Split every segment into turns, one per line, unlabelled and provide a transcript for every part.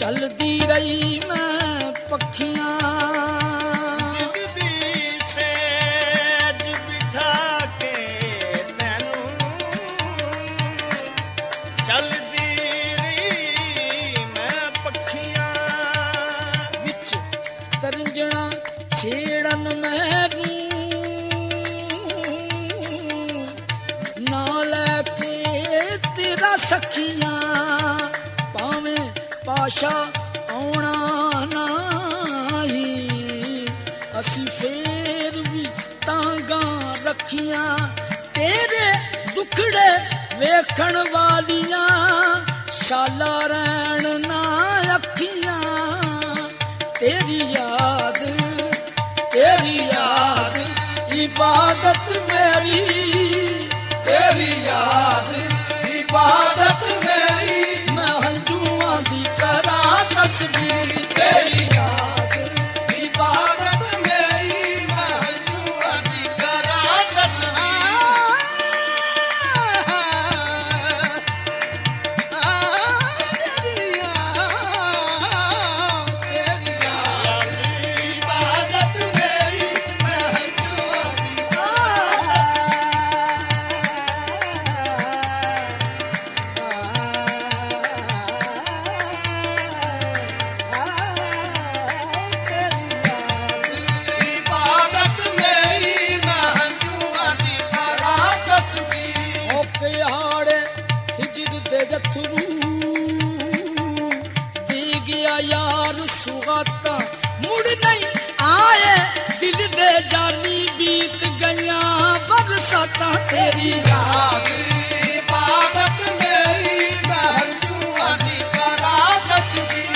चलदी रही मैं पखियां तरंजना छेड़न मैनू ना लैके तेरा सखियां भावें पाशा आउणा नाही असी फेर भी तांगा रखियां तेरे दुखड़े वेखण वालियां शाला रैण ना अखियां तेरी याद इबादत मेरी तेरी याद इबादत मेरी मैं हंजुआं दी करा तस्बीर तेरी याद इबादत मेरी मैं हंजुआं दी करा यार सुगाता मुड़ नहीं आए दिल दे जानी बीत गया बरसाता तेरी याद इबादत मेरी मैं हंजुआं दी करा तस्बीर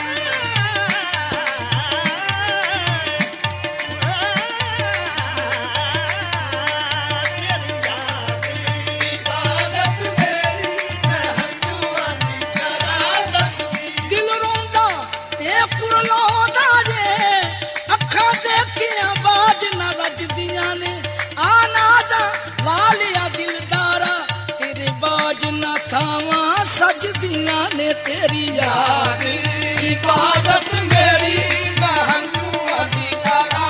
सजदियां ने तेरी याद इबादत मेरी मैं हंजुआं दी करा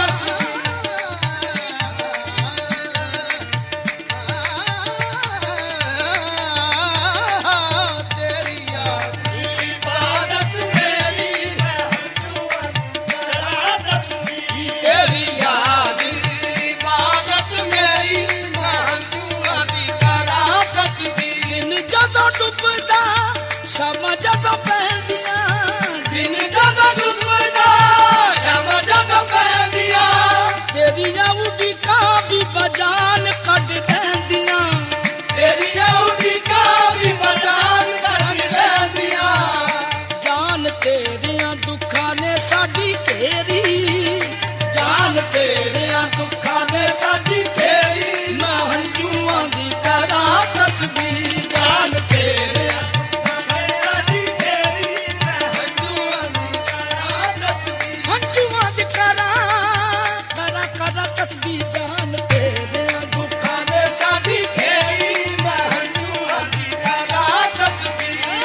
तेरी याद इबादत मेरी मैं हंजुआं दी करा तेरी याद इबादत मेरी मैं हंजुआं दी करा दिन जदों डुबदा शामां जदों पैंदियां दिन जदों डुबदा शामां जदों पैंदियां तेरियां उड़ीकां भी बजान कढ देंदियां तेरियां उड़ीकां भी बजान कढ देंदियां जान तेरियां दुखां ने साडी घेरी जान तेरियां दुखां ने साडी घेरी मैं हंजुआं दी करा तस्बीर जान तेरे हंजुआं दी करा तस्बीर जान तेरे दुखां ने साडी घेरी मैं हंजुआं दी करा तस्बीर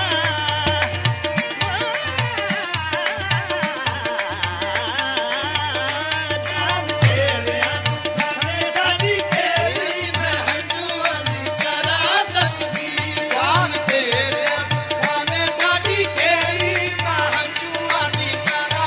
जान तेरे दुखां ने साडी घेरी मैं हंजुआं दी करा तस्बीर जान तेरे दुखां ने साडी घेरी मैं हंजुआं दी करा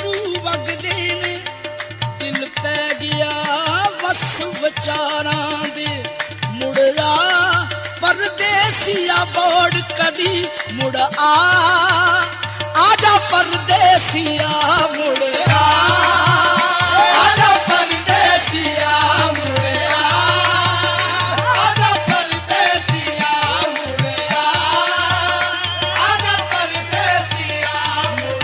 ਵਿਚਾਰਾਂ
बोड़ कदी मुड़ आजा परदेसिया मुड़ आजा परदेसिया मुड़ आजा परदेसिया मुड़ आजा परदेसिया मुड़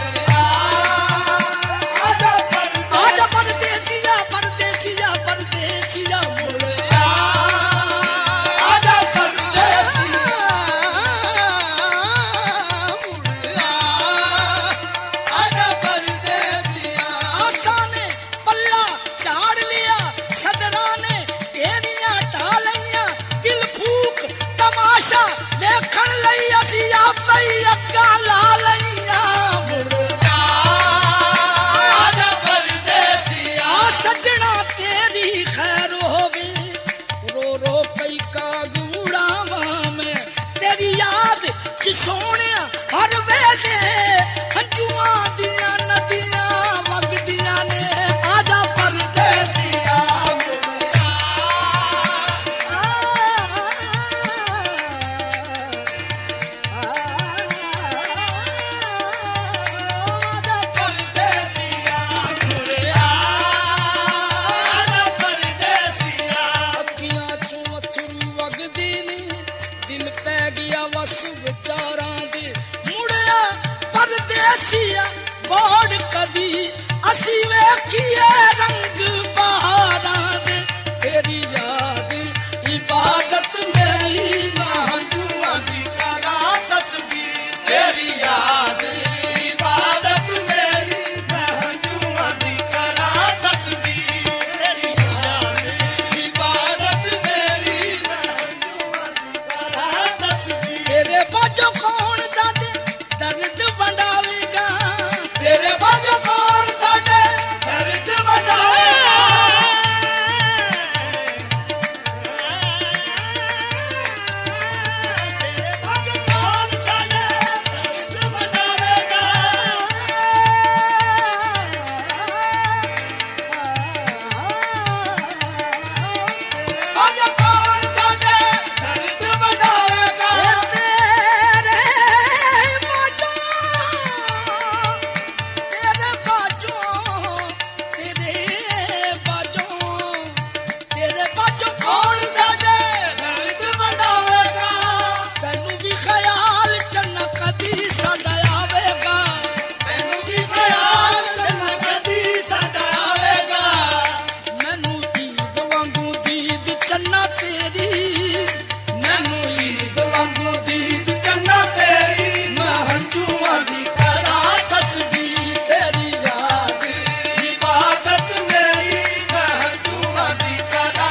आजा परदेसिया परदेसिया परदेसिया मुड़ आजा परदेसिया
आजा परदेसिया
आशा ने पल्ला चाड़ लिया सदरा ने टेरियां टालियां दिल फूक तमाशा देखण लई असिया पई अग्गा ला लईया मुड़िया
आजा परदेसिया
सजना तेरी खैर होवे रो रो पई कागूड़ावा में तेरी याद कि सोनिया हर वेले हंजुआ दिया नदियां वगदियां ने आजा परदेसिया मुड़िया
परदेसिया मुड़िया आजा परदेसिया
अखियां चों अथरू वगदे ने दिल पै गया वस विचारां दे मुड़िया परदेसिया बोड़ कदी असी वेखिए रंग बहारां दे तेरी याद इबादत मेरी महंजुआ दी
करा तस्बीर तेरी याद इबादत मेरी महजूआ दी करा तस्बीर तेरी याद इबादत मेरी महजूआ दी करा तस्बीर
तेरे बाजो कौन साडे दर्द वंडावेगा
तेरे बाजो कौन साडे दर्द वंडावेगा तेरे बाजो कौन साडे दर्द वंडावेगा बाजो कौन साडे दर्द वंडावेगा
तेरे बाजो तेरे बाजो तेरे बाजो तेरे बाजो
कौन साडे दर्द वंडावेगा
तैनू भी ख्याल चन्ना कदी साडा आवेगा
ਤੈਨੂੰ ਵੀ ਖਿਆਲ ਚੰਨਾ ਕਦੀ ਸਾਡਾ ਆਵੇਗਾ
मैनू ईद वांगू दीद चन्ना तेरी मैनू ईद वांगू दीद चन्ना तेरी मैं हंजुआ दी करा तस्बीर तेरी याद
ਇਬਾਦਤ ਮੇਰੀ ਮਹਜੂਆ ਦੀ ਕਰਾ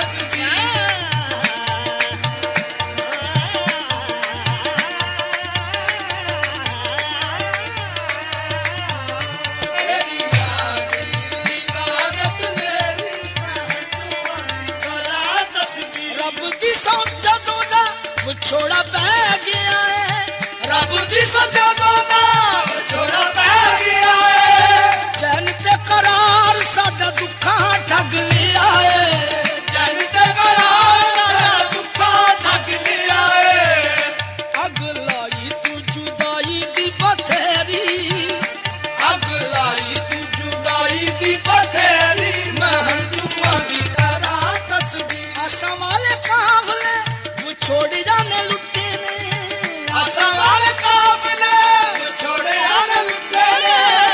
ਤੇਰੀ ਯਾਦ ਇਬਾਦਤ ਮੇਰੀ ਮਹਜੂਆ ਦੀ ਕਰਾ ਤਸਬੀਰ
रब दी सौं जदों दा विछोड़ा पै गया है
ਰੱਬ ਦੀ ਸਜ਼ਾ ਦਾ ਵਿਛੋੜਾ ਪੈ ਗਿਆ ਏ
चैन ते करार साडा दुखां ठग लिया है
ਜਨ ਤੇ ਕਰਾਰ ਸਾਡਾ ਦੁੱਖਾਂ ਠੱਗ ਲਿਆ ਏ
अग लाई तू जुदाई दी बथेरी
ਅੱਗ ਲਾਈ ਤੂੰ ਜੁਦਾਈ ਦੀ ਬਥੇਰੀ
मैं हंजुआ दी करा तस्बीर आशा वाले काफले विछोड़ी जाने लुटे ने
ਅਸਾਂ ਵਾਲੇ ਕਾਬਲੇ ਛੋੜਿਆ ਨਾ ਲੁੱਟੇ ਨੇ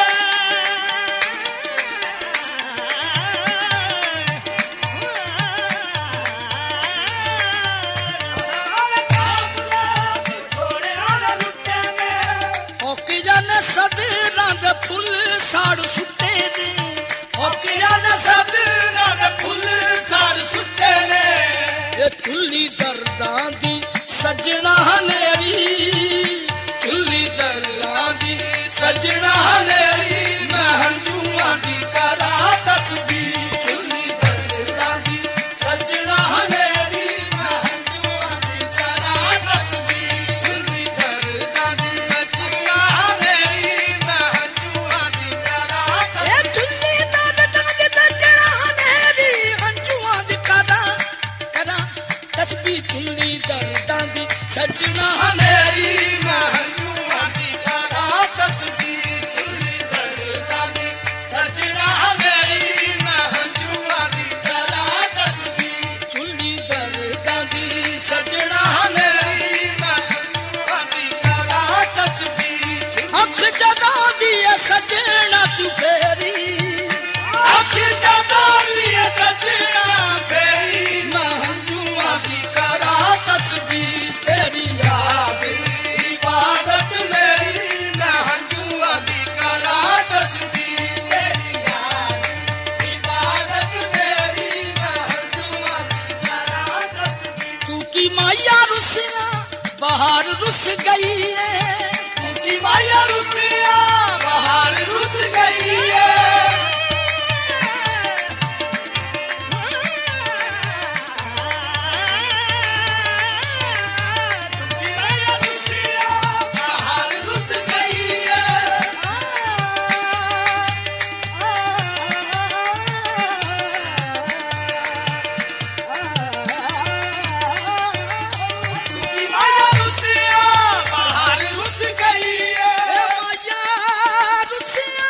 ਅਸਾਂ ਵਾਲੇ ਕਾਬਲੇ ਛੋੜਿਆ ਨਾ ਲੁੱਟੇ ਨੇ
ओकी जाने सदरां दे फुल साड़ सुट्टे ने ओकी जाने
ਸਦਨਾਂ ਦੇ ਫੁੱਲ ਸਾੜ ਸੁੱਟੇ ਨੇ
ये चुल्ली दर्दां दी सजना हनेरी चुल्ली दर्दां दी सजना हनेरी मैं हंजुआ दी करा तस्बीर
ਚੁੱਲੀ ਦਰਦਾਂ ਦੀ ਸੱਜਣਾ ਹਨੇਰੀ ਮਹਜੂਆ ਦੀ ਕਰਾ ਤਸਬੀਰ
चुल्ली दर्दां दी सजना हनेरी मैं हंजुआ दी करा ए चुल्ली दर्दां दी सजना हनेरी हंजुआ दी करा तस्बीर चुल्ली दर्दां दी सजना
ਮੇਰੀ ਮਹੰਜੂਆਂ ਦੀ ਕਰਾ ਤਸਬੀਹ ਚੁੱਲੀ ਦਰਦਾਂ ਦੀ ਸਜਣਾ ਮੇਰੀ ਮਹੰਜੂਆਂ ਦੀ ਕਰਾ ਤਸਬੀਹ
चुल्ली दर्दां दी
ਸਜਣਾ ਮੇਰੀ ਮਹੰਜੂਆਂ ਦੀ ਕਰਾ ਤਸਬੀਹ
अख जदा दी सजना तू फेरी
ਅੱਖ ਜਦੋਂ ਲਿਏ ਸਜਣਾ ਮੇਰੀ
महंजुआ दी करा तस्बीह तेरी याद
इबादत मेरी महंजूआ दी करा तस्बीह तेरी याद इबादत मेरी महंजूआ दी करा तस्बीह
तू की माया रुसिया बाहर रुस गई है
की माया रुसिया बाहर रुस गई है की माया रुसिया बाहर रुस गई है की माया रुसिया बाहर रुस गई है
ए माया रुसिया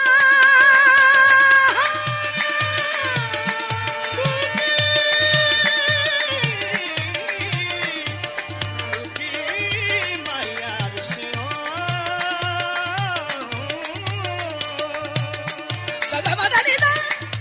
सदा बदनी दा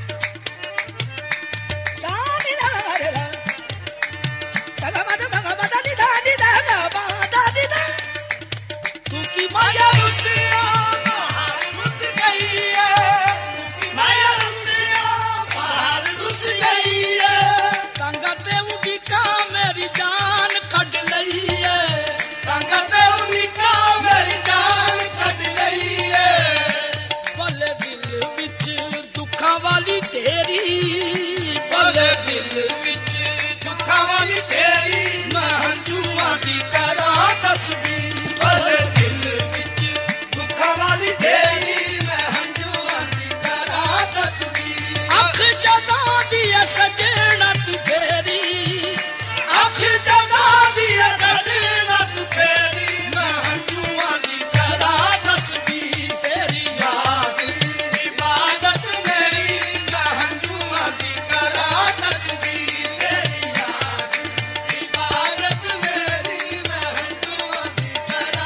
सानी दा रे रा सदा बदनी दा नी दा गा बा दा दी दा तू की माया
रुसिया बाहर रुस गई है माया रुसिया बाहर रुस गई है
तंग ते उगी का मेरी जान कढ लई है
तंग ते उनिका मेरी जान कद लई है
भले दिल विच दुखां वाली तेरी
भले दिल विच दुखां वाली तेरी
महंजूआ दी करा तस्बीह
भले दिल विच दुखां वाली तेरी महंजूआ दी करा तस्बीह
अख जदा दी सजना तू फेरी
अख जदा दी सजना तू फेरी
महंजूआ दी करा तस्बीह तेरी
याद इबादत मेरी महंजूआ दी करा तस्बीह तेरी याद इबादत मेरी महंजूआ दी करा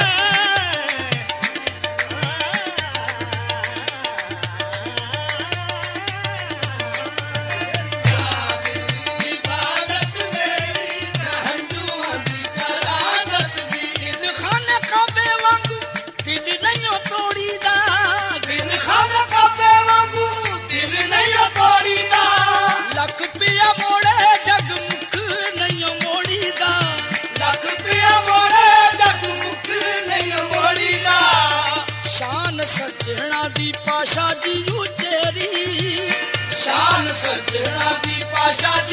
इबादत मेरी महंजूआ दी करा तस्बीह
दिल खाने काबे वांगू दिल नहीं तोड़ी दा दिल
खाना काबे वांगू दिल नहीं तोड़ीदा
लख पिया मोड़े जग मुख नहीं मोड़ी दा
लख पिया मोड़े जग मुख नहीं मोड़ीदा
शान सजना दी पाशा जी उचेरी
शान सजना दी पाशा